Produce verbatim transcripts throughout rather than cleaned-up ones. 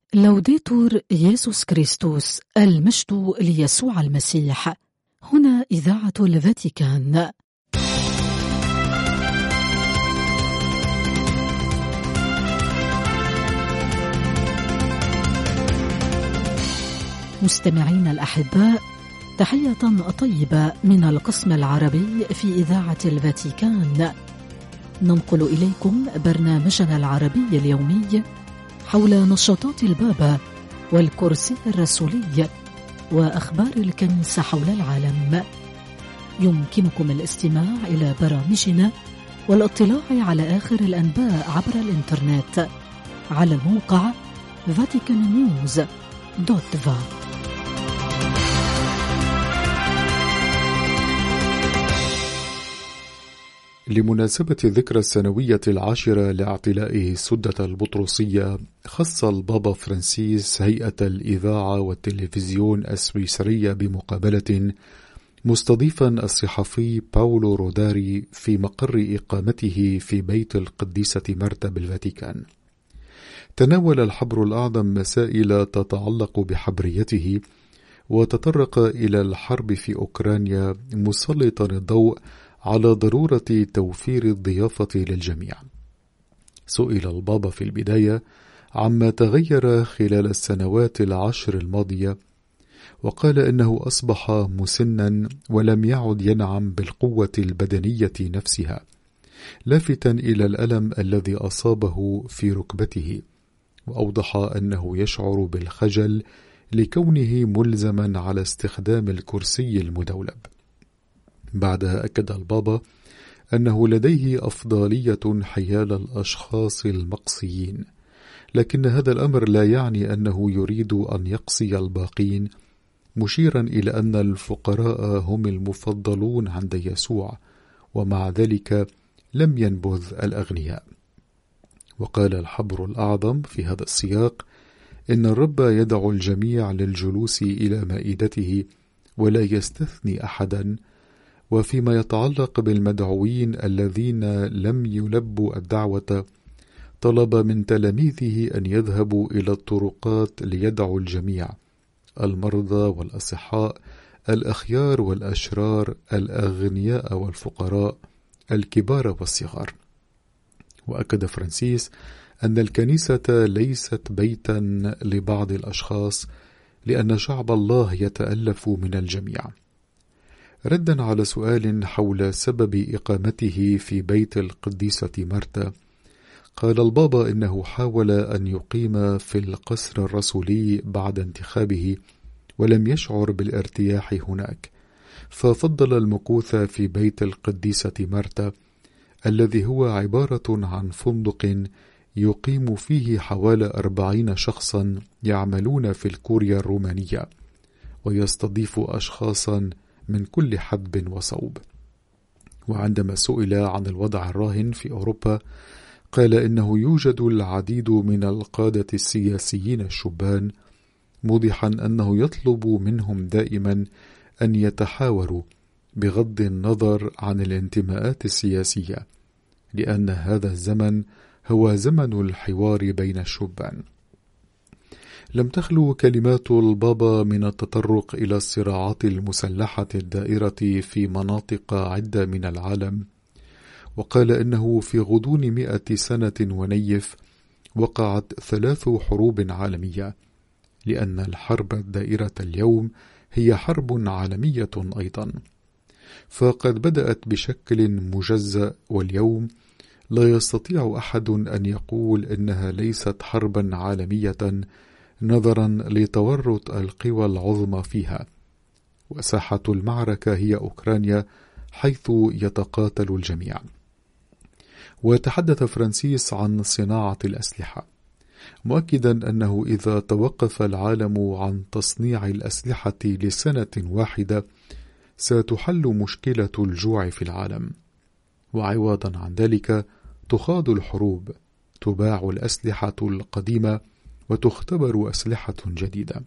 لوديتور يسوع كريستوس، المجد ليسوع المسيح. هنا إذاعة الفاتيكان. مستمعين الأحباء، تحية طيبة من القسم العربي في إذاعة الفاتيكان. ننقل إليكم برنامجنا العربي اليومي حول نشاطات البابا والكرسي الرسولي وأخبار الكنيسة حول العالم. يمكنكم الاستماع إلى برامجنا والاطلاع على آخر الأنباء عبر الإنترنت على الموقع فاتيكان نيوز دوت فا. لمناسبة الذكرى السنوية العاشرة لاعتلائه السدة البطرسية، خص البابا فرانسيس هيئة الإذاعة والتلفزيون السويسرية بمقابلة، مستضيفا الصحفي باولو روداري في مقر إقامته في بيت القديسة مرتا بالفاتيكان. تناول الحبر الأعظم مسائل تتعلق بحبريته، وتطرق إلى الحرب في أوكرانيا، مسلطا الضوء على ضرورة توفير الضيافة للجميع. سئل البابا في البداية عما تغير خلال السنوات العشر الماضية، وقال إنه أصبح مسنا ولم يعد ينعم بالقوة البدنية نفسها، لافتا إلى الألم الذي أصابه في ركبته، وأوضح أنه يشعر بالخجل لكونه ملزما على استخدام الكرسي المدولب. بعدها أكد البابا أنه لديه أفضلية حيال الأشخاص المقصيين، لكن هذا الأمر لا يعني أنه يريد أن يقصي الباقين، مشيرا إلى أن الفقراء هم المفضلون عند يسوع، ومع ذلك لم ينبذ الأغنياء. وقال الحبر الأعظم في هذا السياق إن الرب يدعو الجميع للجلوس إلى مائدته ولا يستثني أحدا. وفيما يتعلق بالمدعوين الذين لم يلبوا الدعوة، طلب من تلاميذه أن يذهبوا إلى الطرقات ليدعوا الجميع، المرضى والأصحاء، الأخيار والأشرار، الأغنياء والفقراء، الكبار والصغار. وأكد فرانسيس أن الكنيسة ليست بيتا لبعض الأشخاص، لأن شعب الله يتألف من الجميع. ردا على سؤال حول سبب إقامته في بيت القديسة مرتا، قال البابا إنه حاول أن يقيم في القصر الرسولي بعد انتخابه، ولم يشعر بالارتياح هناك، ففضل المكوث في بيت القديسة مرتا، الذي هو عبارة عن فندق يقيم فيه حوالي أربعين شخصا يعملون في الكوريا الرومانية، ويستضيف أشخاصا من كل حدب وصوب. وعندما سئل عن الوضع الراهن في أوروبا، قال إنه يوجد العديد من القادة السياسيين الشبان، موضحا أنه يطلب منهم دائما أن يتحاوروا بغض النظر عن الانتماءات السياسية، لأن هذا الزمن هو زمن الحوار بين الشبان. لم تخلو كلمات البابا من التطرق إلى الصراعات المسلحة الدائرة في مناطق عدة من العالم، وقال إنه في غضون مئة سنة ونيف وقعت ثلاث حروب عالمية، لأن الحرب الدائرة اليوم هي حرب عالمية أيضا، فقد بدأت بشكل مجزأ، واليوم لا يستطيع أحد أن يقول إنها ليست حربا عالمية نظرا لتورط القوى العظمى فيها، وساحة المعركة هي أوكرانيا حيث يتقاتل الجميع. وتحدث فرانسيس عن صناعة الأسلحة، مؤكدا أنه إذا توقف العالم عن تصنيع الأسلحة لسنة واحدة ستحل مشكلة الجوع في العالم، وعوضا عن ذلك تخاض الحروب، تباع الأسلحة القديمة وتختبر أسلحة جديدة.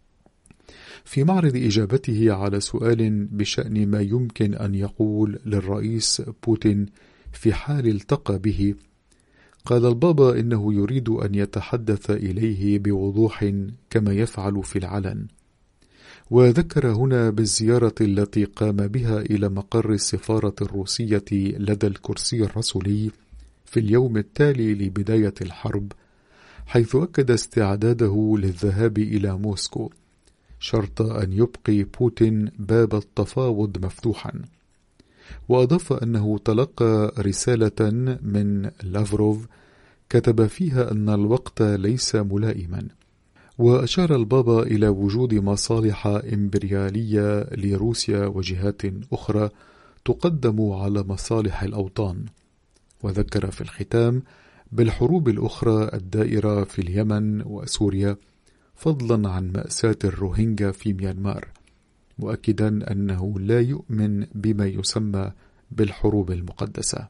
في معرض إجابته على سؤال بشأن ما يمكن أن يقول للرئيس بوتين في حال التقى به، قال البابا إنه يريد أن يتحدث إليه بوضوح كما يفعل في العلن، وذكر هنا بالزيارة التي قام بها إلى مقر السفارة الروسية لدى الكرسي الرسولي في اليوم التالي لبداية الحرب، حيث أكد استعداده للذهاب إلى موسكو شرط أن يبقي بوتين باب التفاوض مفتوحا. وأضاف أنه تلقى رسالة من لافروف كتب فيها أن الوقت ليس ملائما، وأشار البابا إلى وجود مصالح إمبريالية لروسيا وجهات أخرى تقدم على مصالح الأوطان، وذكر في الختام بالحروب الأخرى الدائرة في اليمن وسوريا، فضلا عن مأساة الروهينجا في ميانمار، مؤكدا أنه لا يؤمن بما يسمى بالحروب المقدسة.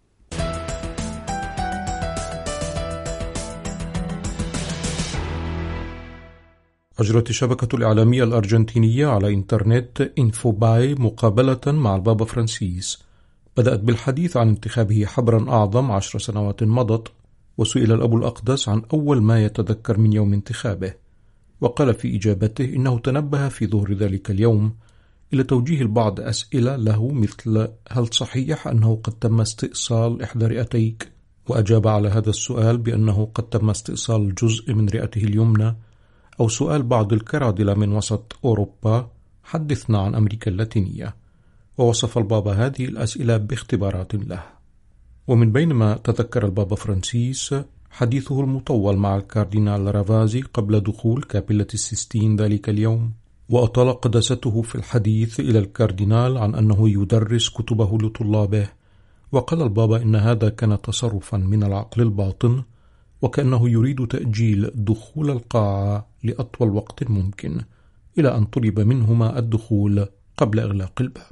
أجرت الشبكة الإعلامية الأرجنتينية على إنترنت إنفوباي مقابلة مع البابا فرانسيس بدأت بالحديث عن انتخابه حبرا أعظم عشر سنوات مضت، وسئل الأب الأقدس عن أول ما يتذكر من يوم انتخابه، وقال في إجابته إنه تنبه في ظهر ذلك اليوم إلى توجيه البعض أسئلة له مثل: هل صحيح أنه قد تم استئصال إحدى رئتيك؟ وأجاب على هذا السؤال بأنه قد تم استئصال جزء من رئته اليمنى، أو سؤال بعض الكرادلة من وسط أوروبا: حدثنا عن أمريكا اللاتينية. ووصف البابا هذه الأسئلة باختبارات له. ومن بين ما تذكر البابا فرانسيس حديثه المطول مع الكاردينال رافازي قبل دخول كابيلة السيستين ذلك اليوم، وأطال قداسته في الحديث إلى الكاردينال عن أنه يدرس كتبه لطلابه، وقال البابا إن هذا كان تصرفا من العقل الباطن، وكأنه يريد تأجيل دخول القاعة لأطول وقت ممكن إلى أن طلب منهما الدخول قبل إغلاق الباب.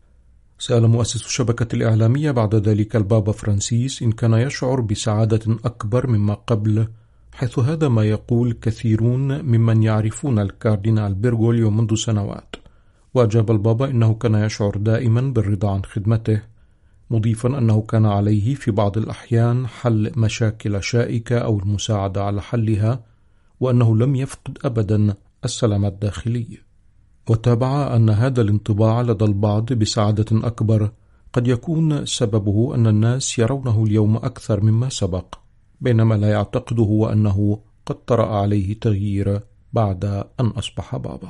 سأل مؤسس الشبكة الإعلامية بعد ذلك البابا فرانسيس إن كان يشعر بسعادة أكبر مما قبل، حيث هذا ما يقول كثيرون ممن يعرفون الكاردينال بيرغوليو منذ سنوات. وأجاب البابا إنه كان يشعر دائما بالرضا عن خدمته، مضيفا أنه كان عليه في بعض الأحيان حل مشاكل شائكة أو المساعدة على حلها، وأنه لم يفقد أبدا السلام الداخلي. وتابع أن هذا الانطباع لدى البعض بسعادة أكبر قد يكون سببه أن الناس يرونه اليوم أكثر مما سبق، بينما لا يعتقد هو أنه قد طرأ عليه تغيير بعد أن أصبح بابا.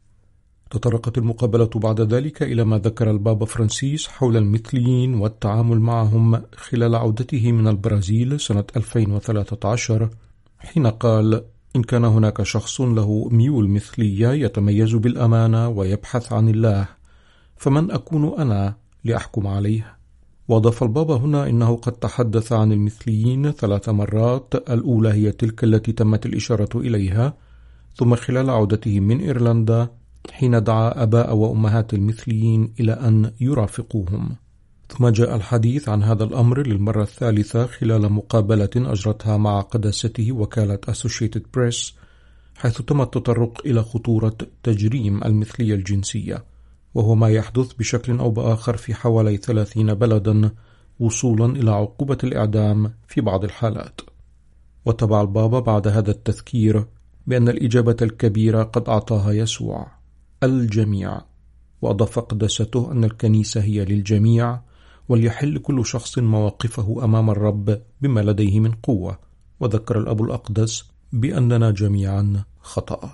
تطرقت المقابلة بعد ذلك إلى ما ذكر البابا فرانسيس حول المثليين والتعامل معهم خلال عودته من البرازيل سنة ألفين وثلاثة عشر، حين قال: إن كان هناك شخص له ميول مثلية يتميز بالأمانة ويبحث عن الله، فمن أكون أنا لأحكم عليه؟ وأضاف البابا هنا إنه قد تحدث عن المثليين ثلاث مرات، الأولى هي تلك التي تمت الإشارة إليها، ثم خلال عودته من إيرلندا حين دعا أباء وأمهات المثليين إلى أن يرافقوهم، ثم جاء الحديث عن هذا الأمر للمرة الثالثة خلال مقابلة أجرتها مع قداسته وكالة Associated Press، حيث تم التطرق إلى خطورة تجريم المثلية الجنسية، وهو ما يحدث بشكل أو بآخر في حوالي ثلاثين بلدا، وصولا إلى عقوبة الإعدام في بعض الحالات. وتبع البابا بعد هذا التذكير بأن الإجابة الكبيرة قد أعطاها يسوع: الجميع. وأضاف قداسته أن الكنيسة هي للجميع، وليحل كل شخص مواقفه أمام الرب بما لديه من قوة. وذكر الأب الأقدس بأننا جميعا خطأ.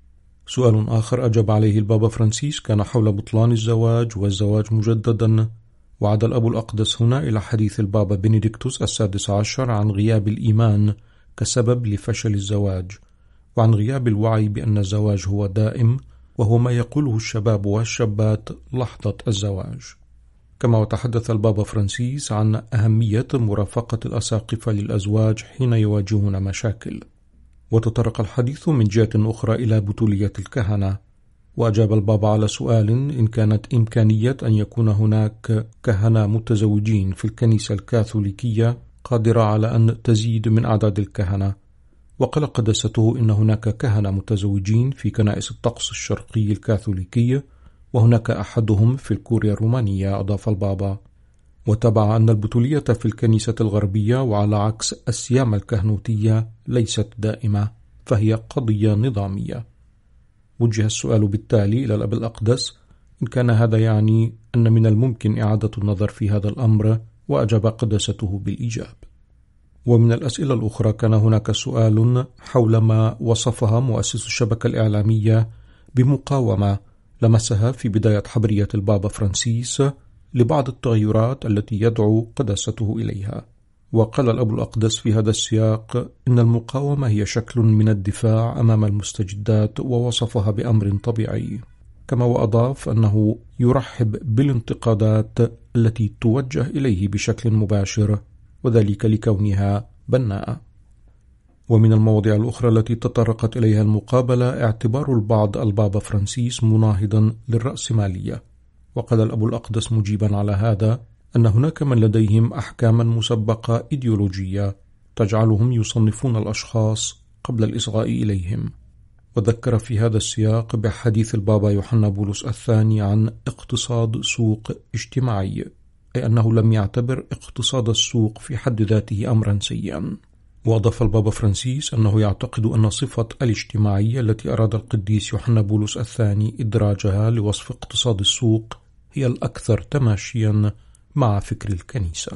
سؤال آخر أجاب عليه البابا فرانسيس كان حول بطلان الزواج والزواج مجددا، وعاد الأب الأقدس هنا إلى حديث البابا بنديكتوس السادس عشر عن غياب الإيمان كسبب لفشل الزواج، وعن غياب الوعي بأن الزواج هو دائم، وهو ما يقوله الشباب والشابات لحظة الزواج. كما وتحدث البابا فرانسيس عن أهمية مرافقة الأساقفة للأزواج حين يواجهون مشاكل. وتطرق الحديث من جهة أخرى إلى بتولية الكهنة، وأجاب البابا على سؤال إن كانت إمكانية أن يكون هناك كهنة متزوجين في الكنيسة الكاثوليكية قادرة على أن تزيد من أعداد الكهنة. وقال قداسته إن هناك كهنة متزوجين في كنائس الطقس الشرقي الكاثوليكية، وهناك أحدهم في الكوريا الرومانية. أضاف البابا: وتبع أن البتولية في الكنيسة الغربية وعلى عكس السيامة الكهنوتية ليست دائمة، فهي قضية نظامية. وجه السؤال بالتالي إلى الأب الأقدس إن كان هذا يعني أن من الممكن إعادة النظر في هذا الأمر، وأجاب قداسته بالإيجاب. ومن الأسئلة الأخرى كان هناك سؤال حول ما وصفها مؤسس الشبكة الإعلامية بمقاومة لمسها في بداية حبرية البابا فرانسيس لبعض التغيرات التي يدعو قداسته إليها. وقال الأب الأقدس في هذا السياق إن المقاومة هي شكل من الدفاع أمام المستجدات، ووصفها بأمر طبيعي، كما وأضاف أنه يرحب بالانتقادات التي توجه إليه بشكل مباشر، وذلك لكونها بناءة. ومن المواضيع الأخرى التي تطرقت إليها المقابلة اعتبار البعض البابا فرانسيس مناهضا للرأسمالية. وقال الأب الأقدس مجيبا على هذا أن هناك من لديهم أحكاما مسبقة إيديولوجية تجعلهم يصنفون الأشخاص قبل الإصغاء إليهم. وذكر في هذا السياق بحديث البابا يوحنا بولس الثاني عن اقتصاد سوق اجتماعي، أي أنه لم يعتبر اقتصاد السوق في حد ذاته أمرا سيئا. وأضاف البابا فرانسيس أنه يعتقد أن صفة الاجتماعية التي أراد القديس يوحنا بولس الثاني إدراجها لوصف اقتصاد السوق هي الأكثر تماشيا مع فكر الكنيسة.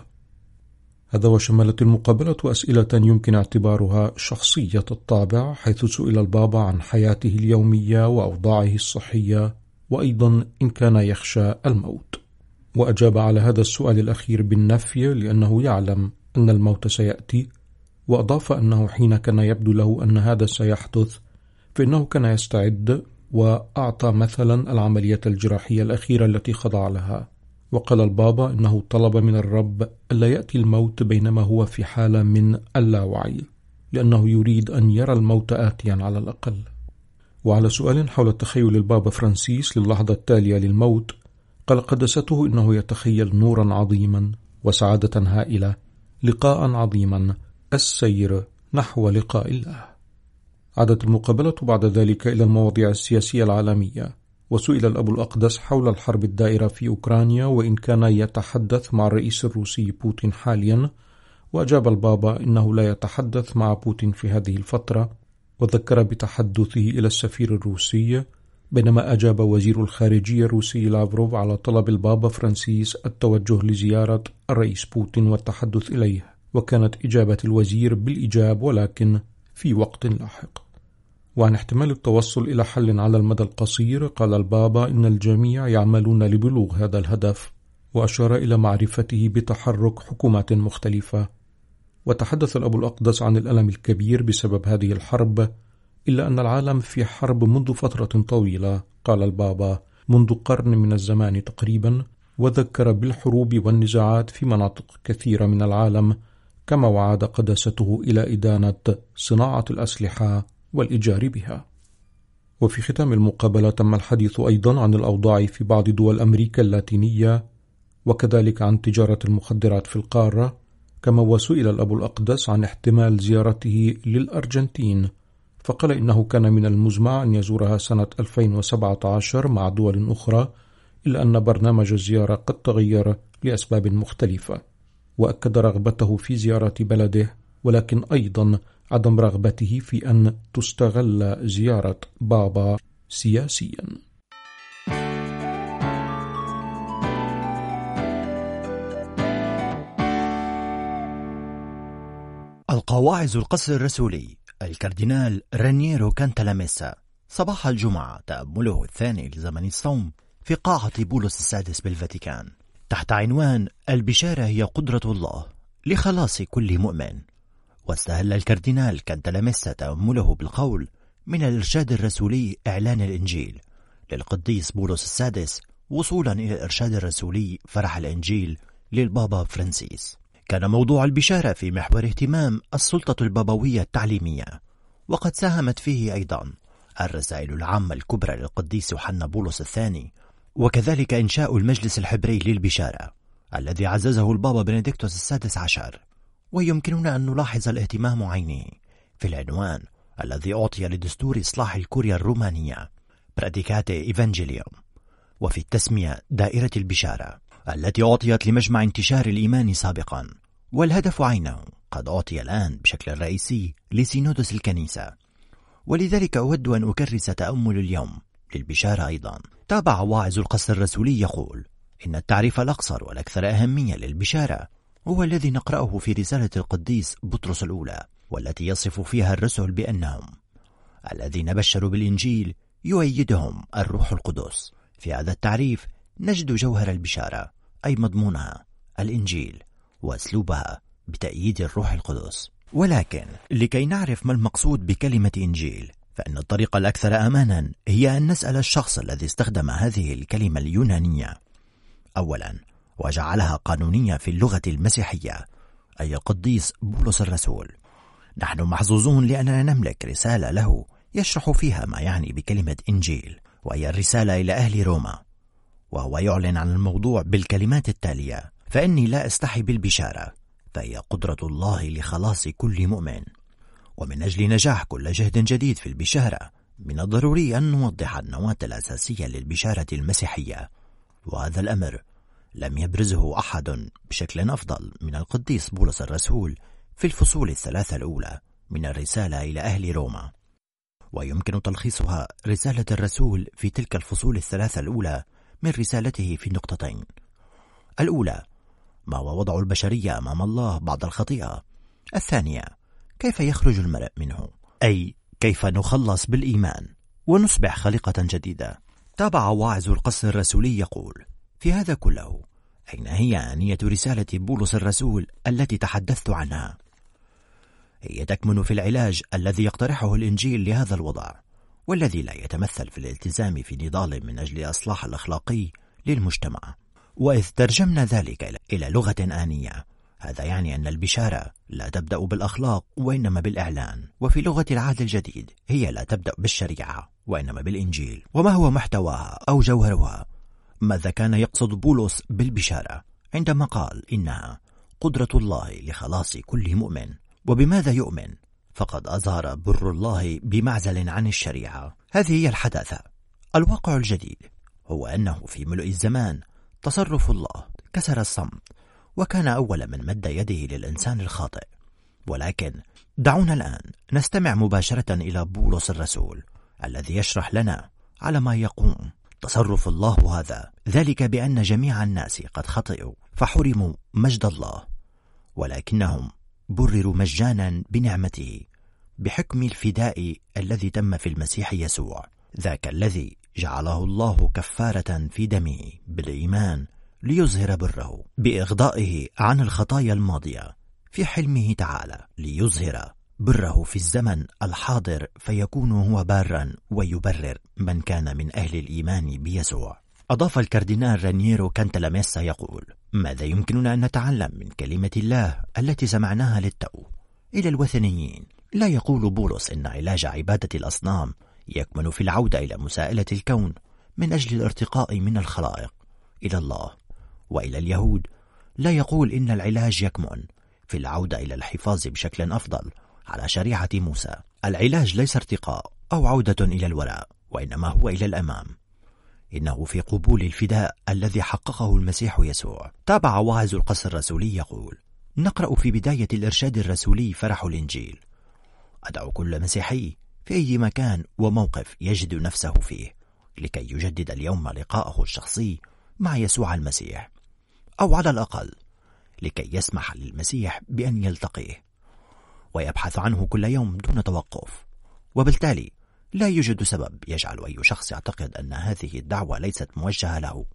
هذا وشملت المقابلة أسئلة يمكن اعتبارها شخصية الطابع، حيث سئل البابا عن حياته اليومية وأوضاعه الصحية، وأيضا إن كان يخشى الموت. وأجاب على هذا السؤال الأخير بالنفي، لأنه يعلم أن الموت سيأتي. وأضاف أنه حين كان يبدو له أن هذا سيحدث فإنه كان يستعد، وأعطى مثلا العملية الجراحية الأخيرة التي خضع لها. وقال البابا إنه طلب من الرب ألا يأتي الموت بينما هو في حالة من اللاوعي، لأنه يريد أن يرى الموت آتيا على الأقل. وعلى سؤال حول تخيل البابا فرانسيس للحظة التالية للموت، قال قدسته إنه يتخيل نورا عظيما وسعادة هائلة، لقاء عظيما، السير نحو لقاء الله. عادت المقابلة بعد ذلك إلى المواضيع السياسية العالمية، وسئل الأب الأقدس حول الحرب الدائرة في أوكرانيا، وإن كان يتحدث مع الرئيس الروسي بوتين حاليا. وأجاب البابا إنه لا يتحدث مع بوتين في هذه الفترة، وذكر بتحدثه إلى السفير الروسي، بينما أجاب وزير الخارجية الروسي لافروف على طلب البابا فرانسيس التوجه لزيارة الرئيس بوتين والتحدث إليه، وكانت إجابة الوزير بالإيجاب ولكن في وقت لاحق. وعن احتمال التوصل إلى حل على المدى القصير، قال البابا إن الجميع يعملون لبلوغ هذا الهدف، وأشار إلى معرفته بتحرك حكومات مختلفة. وتحدث الأب الأقدس عن الألم الكبير بسبب هذه الحرب، إلا أن العالم في حرب منذ فترة طويلة، قال البابا منذ قرن من الزمان تقريبا، وذكر بالحروب والنزاعات في مناطق كثيرة من العالم، كما وعد قداسته إلى إدانة صناعة الأسلحة والإيجار بها. وفي ختام المقابلة تم الحديث أيضا عن الأوضاع في بعض دول أمريكا اللاتينية، وكذلك عن تجارة المخدرات في القارة، كما وسئل الأب الأقدس عن احتمال زيارته للأرجنتين، فقال إنه كان من المزمع أن يزورها سنة ألفين وسبعة عشر مع دول أخرى، إلا أن برنامج الزيارة قد تغير لأسباب مختلفة. وأكد رغبته في زيارة بلده، ولكن أيضا عدم رغبته في أن تستغل زيارة بابا سياسيا. القواعز القصر الرسولي الكاردينال رانييرو كانتالاميسا صباح الجمعة، تأمله الثاني لزمن الصوم في قاعة بولس السادس بالفاتيكان، تحت عنوان البشارة هي قدرة الله لخلاص كل مؤمن. واستهل الكاردينال كانتالاميسا تأمله بالقول من الإرشاد الرسولي إعلان الإنجيل للقديس بولس السادس، وصولا إلى الإرشاد الرسولي فرح الإنجيل للبابا فرانسيس. كان موضوع البشارة في محور اهتمام السلطة البابوية التعليمية، وقد ساهمت فيه أيضا الرسائل العامة الكبرى للقديس يوحنا بولس الثاني، وكذلك إنشاء المجلس الحبري للبشارة الذي عززه البابا بنديكتوس السادس عشر. ويمكننا أن نلاحظ الاهتمام عينه في العنوان الذي أعطي لدستور إصلاح الكوريا الرومانية براديكاتي إيفانجيليوم، وفي التسمية دائرة البشارة، التي أعطيت لمجمع انتشار الإيمان سابقا، والهدف عينه قد أعطي الآن بشكل رئيسي لسينودس الكنيسة. ولذلك أود أن أكرس تأمل اليوم للبشارة أيضا. تابع واعظ القصر الرسولي يقول إن التعريف الأقصر والأكثر أهمية للبشارة هو الذي نقرأه في رسالة القديس بطرس الأولى، والتي يصف فيها الرسل بأنهم الذين بشروا بالإنجيل يؤيدهم الروح القدس. في هذا التعريف نجد جوهر البشارة، أي مضمونها الإنجيل وأسلوبها بتأييد الروح القدس. ولكن لكي نعرف ما المقصود بكلمة إنجيل، فإن الطريقة الأكثر أمانا هي أن نسأل الشخص الذي استخدم هذه الكلمة اليونانية أولا وجعلها قانونية في اللغة المسيحية، أي القديس بولس الرسول. نحن محظوظون لأننا نملك رسالة له يشرح فيها ما يعني بكلمة إنجيل، وهي الرسالة إلى أهل روما، وهو يعلن عن الموضوع بالكلمات التالية: فإني لا أستحي بالبشارة، فهي قدرة الله لخلاص كل مؤمن. ومن أجل نجاح كل جهد جديد في البشارة من الضروري أن نوضح النواة الأساسية للبشارة المسيحية، وهذا الأمر لم يبرزه أحد بشكل أفضل من القديس بولس الرسول في الفصول الثلاثة الأولى من الرسالة إلى أهل روما. ويمكن تلخيصها رسالة الرسول في تلك الفصول الثلاثة الأولى من رسالته في نقطتين: الأولى ما هو وضع البشرية أمام الله بعد الخطيئة، الثانية كيف يخرج المرء منه، أي كيف نخلص بالإيمان ونصبح خليقة جديدة. تابع واعظ القصر الرسولي يقول: في هذا كله أين هي آنية رسالة بولس الرسول التي تحدثت عنها؟ هي تكمن في العلاج الذي يقترحه الإنجيل لهذا الوضع، والذي لا يتمثل في الالتزام في نضال من أجل الإصلاح الأخلاقي للمجتمع. وإذ ترجمنا ذلك إلى لغة آنية، هذا يعني أن البشارة لا تبدأ بالأخلاق وإنما بالإعلان، وفي لغة العهد الجديد هي لا تبدأ بالشريعة وإنما بالإنجيل. وما هو محتواها أو جوهرها؟ ماذا كان يقصد بولس بالبشارة عندما قال إنها قدرة الله لخلاص كل مؤمن؟ وبماذا يؤمن؟ فقد أظهر بر الله بمعزل عن الشريعة. هذه هي الحداثة. الواقع الجديد هو أنه في ملء الزمان تصرف الله كسر الصمت، وكان أول من مد يده للإنسان الخاطئ. ولكن دعونا الآن نستمع مباشرة إلى بولس الرسول الذي يشرح لنا على ما يقوم تصرف الله هذا، ذلك بأن جميع الناس قد خطئوا فحرموا مجد الله، ولكنهم برروا مجانا بنعمته بحكم الفداء الذي تم في المسيح يسوع، ذاك الذي جعله الله كفارة في دمه بالإيمان ليظهر بره بإغضائه عن الخطايا الماضية في حلمه تعالى، ليظهر بره في الزمن الحاضر فيكون هو بارا ويبرر من كان من أهل الإيمان بيسوع. أضاف الكاردينال رانييرو كانتلاميسا يقول: ماذا يمكننا أن نتعلم من كلمة الله التي سمعناها للتو إلى الوثنيين؟ لا يقول بولس إن علاج عبادة الأصنام يكمن في العودة إلى مساءلة الكون من أجل الارتقاء من الخلائق إلى الله. وإلى اليهود لا يقول إن العلاج يكمن في العودة إلى الحفاظ بشكل أفضل على شريعة موسى. العلاج ليس ارتقاء أو عودة إلى الوراء، وإنما هو إلى الأمام. إنه في قبول الفداء الذي حققه المسيح يسوع. تابع واعظ القصر الرسولي يقول: نقرأ في بداية الإرشاد الرسولي فرح الإنجيل: أدعو كل مسيحي في أي مكان وموقف يجد نفسه فيه لكي يجدد اليوم لقاءه الشخصي مع يسوع المسيح، أو على الأقل لكي يسمح للمسيح بأن يلتقيه ويبحث عنه كل يوم دون توقف. وبالتالي لا يوجد سبب يجعل أي شخص يعتقد أن هذه الدعوة ليست موجهة له.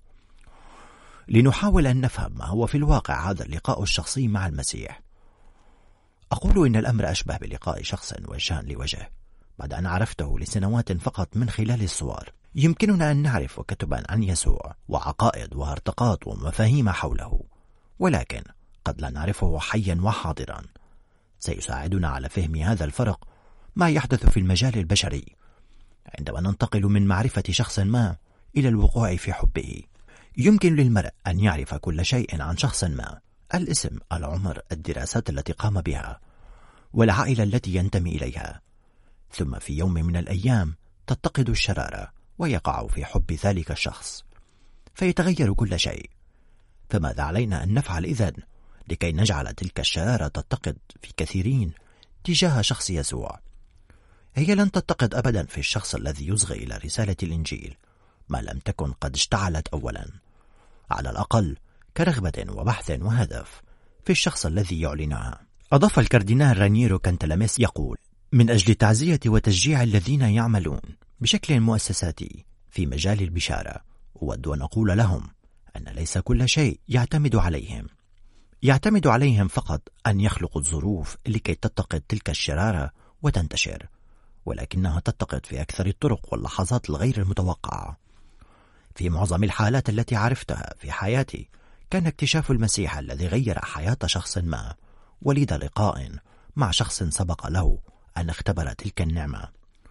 لنحاول أن نفهم ما هو في الواقع هذا اللقاء الشخصي مع المسيح. أقول إن الأمر أشبه بلقاء شخص وجها لوجه بعد أن عرفته لسنوات فقط من خلال الصور. يمكننا أن نعرف كتبا عن يسوع وعقائد وارتقاط ومفاهيم حوله، ولكن قد لا نعرفه حيا وحاضرا. سيساعدنا على فهم هذا الفرق ما يحدث في المجال البشري عندما ننتقل من معرفة شخص ما إلى الوقوع في حبه. يمكن للمرء أن يعرف كل شيء عن شخص ما: الاسم، العمر، الدراسات التي قام بها، والعائلة التي ينتمي إليها، ثم في يوم من الأيام تتقد الشرارة ويقع في حب ذلك الشخص فيتغير كل شيء. فماذا علينا أن نفعل إذن لكي نجعل تلك الشرارة تتقد في كثيرين تجاه شخص يسوع؟ هي لن تتقد أبدا في الشخص الذي يصغي إلى رسالة الإنجيل ما لم تكن قد اشتعلت أولا، على الأقل كرغبة وبحث وهدف في الشخص الذي يعلنها. أضاف الكاردينال رانييرو كانتالاميس يقول: من أجل تعزية وتشجيع الذين يعملون بشكل مؤسساتي في مجال البشارة، أود أن أقول لهم أن ليس كل شيء يعتمد عليهم يعتمد عليهم فقط أن يخلقوا الظروف لكي تتقد تلك الشرارة وتنتشر، ولكنها تتقد في أكثر الطرق واللحظات الغير المتوقعة. في معظم الحالات التي عرفتها في حياتي كان اكتشاف المسيح الذي غير حياة شخص ما، ولد لقاء مع شخص سبق له أن اختبر تلك النعمة،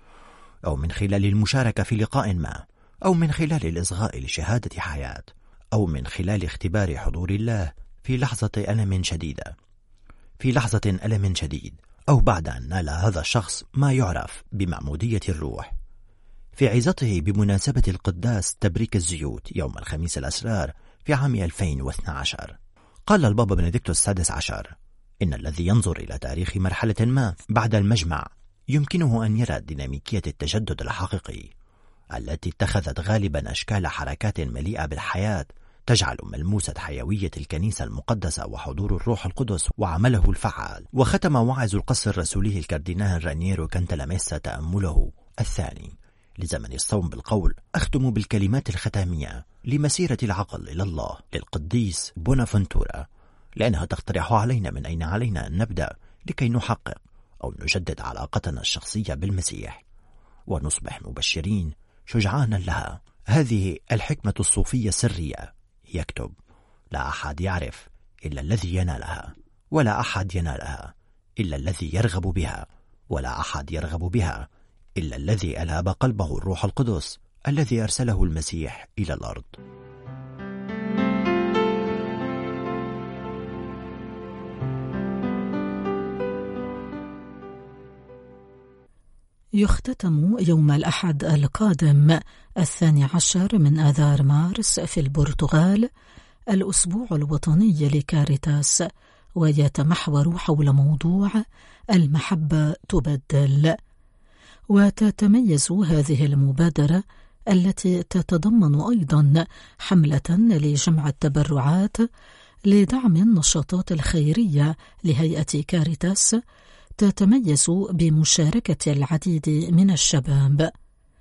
أو من خلال المشاركة في لقاء ما، أو من خلال الإصغاء لشهادة حياة، أو من خلال اختبار حضور الله في لحظة ألم شديدة في لحظة ألم شديد أو بعد أن نال هذا الشخص ما يعرف بمعمودية الروح. في عظته بمناسبة القداس تبريك الزيوت يوم الخميس الأسرار في عام ألفين واثني عشر، قال البابا بنديكتوس السادس عشر إن الذي ينظر إلى تاريخ مرحلة ما بعد المجمع يمكنه أن يرى ديناميكية التجدد الحقيقي التي اتخذت غالبا أشكال حركات مليئة بالحياة تجعل ملموسة حيوية الكنيسة المقدسة وحضور الروح القدس وعمله الفعال. وختم واعظ القصر الرسولي الكاردينال رانييرو كانتالاميسا تأمله الثاني لزمن الصوم بالقول: أختم بالكلمات الختامية لمسيرة العقل إلى الله للقديس بونافنتورا، لأنها تقترح علينا من أين علينا أن نبدأ لكي نحقق أو نجدد علاقتنا الشخصية بالمسيح ونصبح مبشرين شجعانا لها. هذه الحكمة الصوفية السرية. يكتب: لا أحد يعرف إلا الذي ينالها، ولا أحد ينالها إلا الذي يرغب بها، ولا أحد يرغب بها إلا الذي ألهب قلبه الروح القدس الذي أرسله المسيح إلى الأرض. يختتم يوم الأحد القادم الثاني عشر من آذار مارس في البرتغال الأسبوع الوطني لكاريتاس، ويتمحور حول موضوع المحبة تبدل. وتتميز هذه المبادرة التي تتضمن أيضا حملة لجمع التبرعات لدعم النشاطات الخيرية لهيئة كاريتاس، تتميز بمشاركة العديد من الشباب.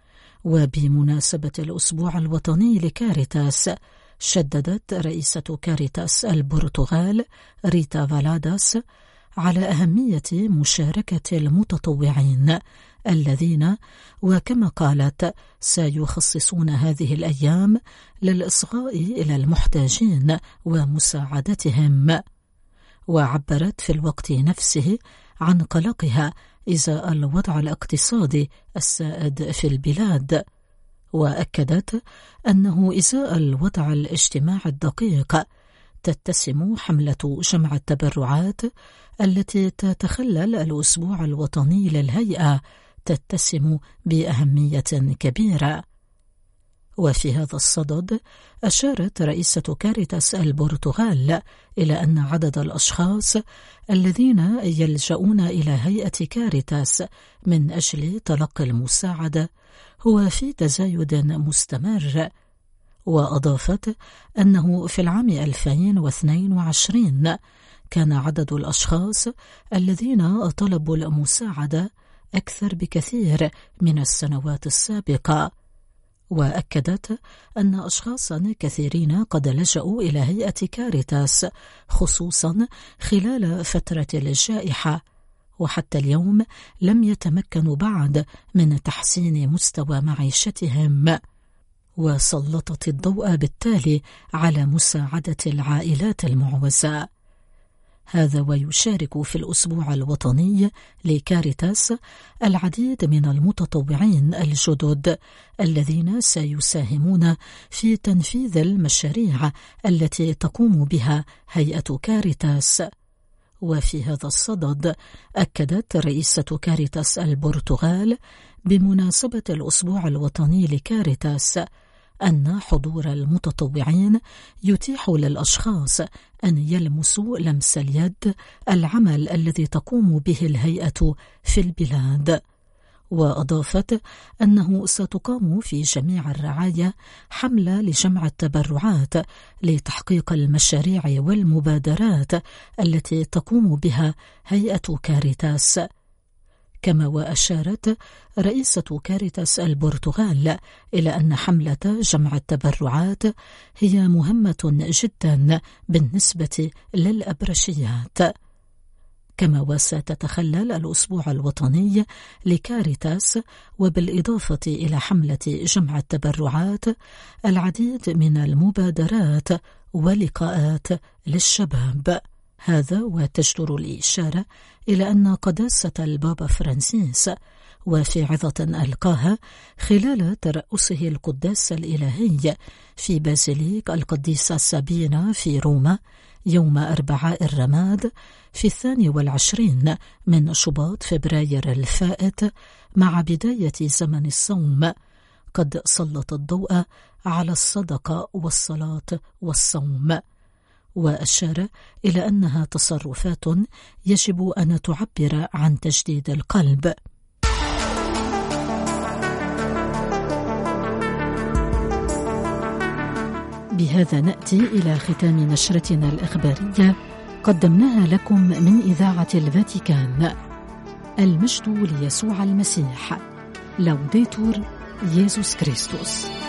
وبمناسبة الأسبوع الوطني لكاريتاس شددت رئيسة كاريتاس البرتغال ريتا فالاداس على أهمية مشاركة المتطوعين الذين، وكما قالت، سيخصصون هذه الأيام للإصغاء إلى المحتاجين ومساعدتهم. وعبرت في الوقت نفسه عن قلقها إزاء الوضع الاقتصادي السائد في البلاد، وأكدت أنه إزاء الوضع الاجتماعي الدقيق تتسم حملة جمع التبرعات التي تتخلل الأسبوع الوطني للهيئة تتسم بأهمية كبيرة. وفي هذا الصدد أشارت رئيسة كاريتاس البرتغال إلى أن عدد الأشخاص الذين يلجؤون إلى هيئة كاريتاس من أجل تلقي المساعدة هو في تزايد مستمر. وأضافت أنه في العام ألفين واثنين وعشرين كان عدد الأشخاص الذين طلبوا المساعدة أكثر بكثير من السنوات السابقة. وأكدت أن أشخاصا كثيرين قد لجأوا إلى هيئة كاريتاس خصوصا خلال فترة الجائحة، وحتى اليوم لم يتمكنوا بعد من تحسين مستوى معيشتهم. وسلطت الضوء بالتالي على مساعدة العائلات المعوزة. هذا ويشارك في الأسبوع الوطني لكاريتاس العديد من المتطوعين الجدد الذين سيساهمون في تنفيذ المشاريع التي تقوم بها هيئة كاريتاس. وفي هذا الصدد أكدت رئيسة كاريتاس البرتغال بمناسبة الأسبوع الوطني لكاريتاس أن حضور المتطوعين يتيح للأشخاص أن يلمسوا لمس اليد العمل الذي تقوم به الهيئة في البلاد. وأضافت أنه ستقام في جميع الرعاية حملة لجمع التبرعات لتحقيق المشاريع والمبادرات التي تقوم بها هيئة كاريتاس. كما وأشارت رئيسة كاريتاس البرتغال إلى أن حملة جمع التبرعات هي مهمة جدا بالنسبة للأبرشيات. كما وستتخلل الأسبوع الوطني لكاريتاس وبالإضافة إلى حملة جمع التبرعات العديد من المبادرات ولقاءات للشباب. هذا وتجدر الإشارة إلى أن قداسة البابا فرانسيس وفي عظة ألقاها خلال ترأسه القداس الإلهي في بازيليك القديسة سابينا في روما يوم أربعاء الرماد في الثاني والعشرين من شباط فبراير الفائت مع بداية زمن الصوم قد سلط الضوء على الصدقة والصلاة والصوم. وأشار إلى أنها تصرفات يجب أن تعبر عن تجديد القلب. بهذا نأتي إلى ختام نشرتنا الإخبارية قدمناها لكم من إذاعة الفاتيكان. المجد ليسوع المسيح. لوديتور يسوع كريستوس.